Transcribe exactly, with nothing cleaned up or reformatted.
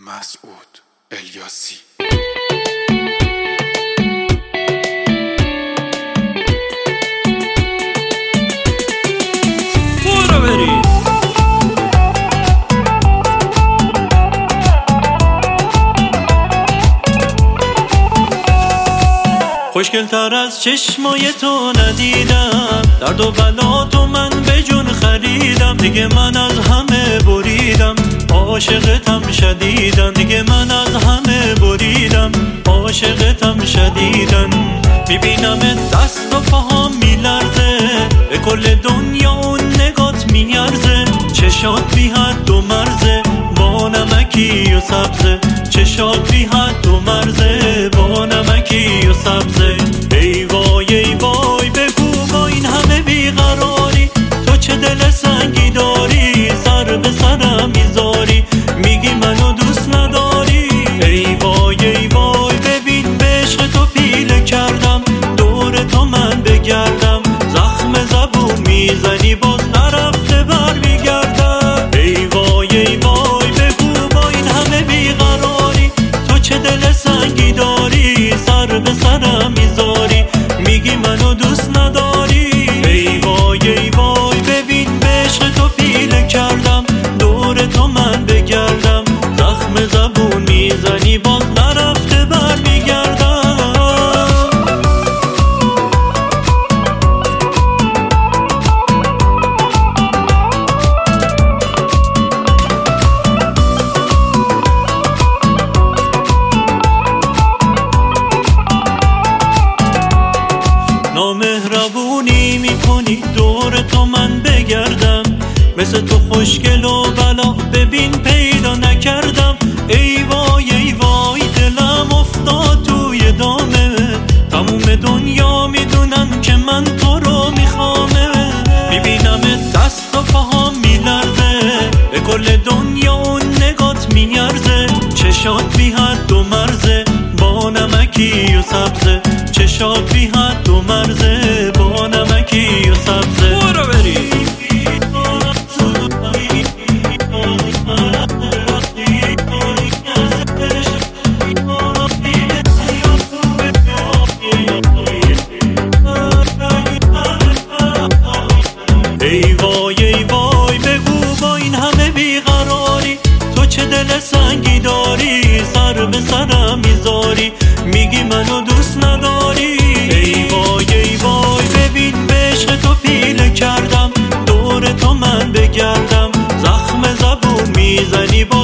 مسعود الیاسی. برو بریم خوشگل تر از چشمای تو ندیدم، درد و بلا تو من به جون خریدم. دیگه من از همه بریدم، عاشقتم شدیدن. دیگه من از همه بریدم، عاشقتم شدیدن. میبینم دست و پاهم میلرزه، به کل دنیا اون نگات میارزه. چشات بی حد و مرزه، با نمکی و سبزه. چشات بی حد و مرزه، با نمکی و سبزه. ای وای ای وای بگو با این همه بیقراری، تو چه دل سنگی داری؟ سر به سرم میذاری، میگی منو دوست نداری. ای وای ای وای ببین به عشق تو پیله کردم، دور تو من بگردم. زخم زبون میزنی باز نرفته بر میگردم. ای وای ای وای بگو با این همه بیقراری، تو چه دل سنگی داری؟ سر به سرم میذاری، میگی منو دوست نداری. ای وای ای وای ببین به عشق تو پیله کردم، دور تو من بگردم. زخم زبون میزنی باز نرفته بر میگردم. نامهربونی میکنی دور تو من بگردم، مثل تو خوشگل و بلا ببین پیدا نکردم. ای وای ای وای دلم افتاد توی دامه، تموم دنیا میدونن که من تو رو میخوامه. میبینم دست و پاهم میلرزه، به کل دنیا اون نگات میارزه. چشات بی حد و مرزه، با نمکی و سبزه. چشات بی حد و مرزه، با نمکی و سبزه. برو بریم ای وای ای وای بگو با این همه بیقراری، تو چه دل سنگی داری؟ سر به سرم میذاری، میگی منو دوست نداری. ای وای ای وای ببین به عشق تو پیله کردم، دور تو من بگردم. زخم زبون میزنی با